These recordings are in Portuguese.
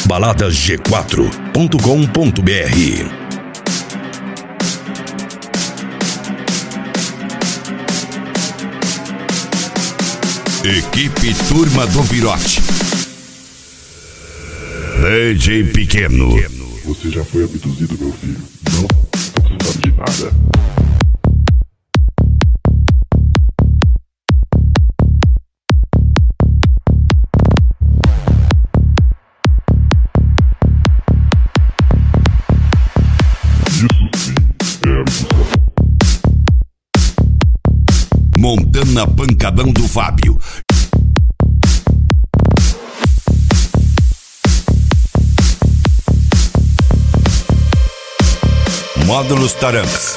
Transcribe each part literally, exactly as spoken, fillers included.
baladas g quatro ponto com ponto b r. Equipe Turma do Virote. D J Pequeno. Você já foi abduzido, meu filho? Não? Você não sabe de nada. Montana Pancadão do Fábio. Módulos Taranx.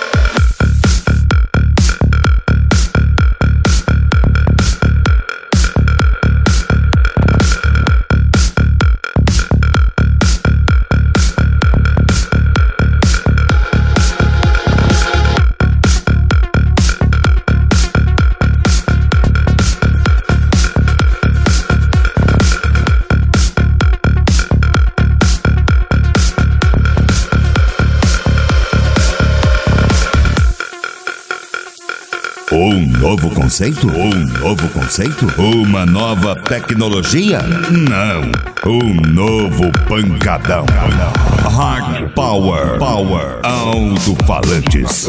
Um novo conceito? Um novo conceito? Uma nova tecnologia? Não. Um novo pancadão. Hard Power. Power. Alto-falantes.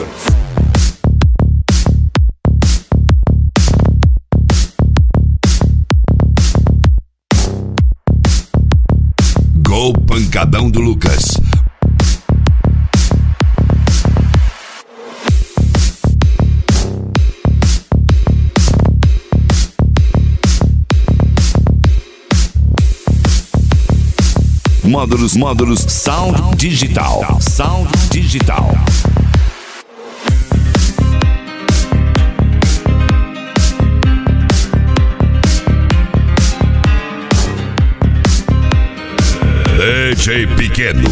Gol Pancadão do Lucas. Módulos, módulos, Sound Digital, Sound Digital. D J Pequeno.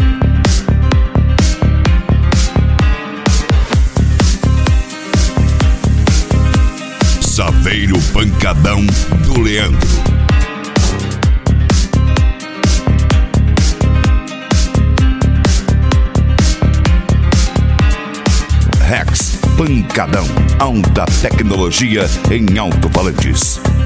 Saveiro Pancadão do Leandro. Rex Pancadão, alta tecnologia em alto-falantes.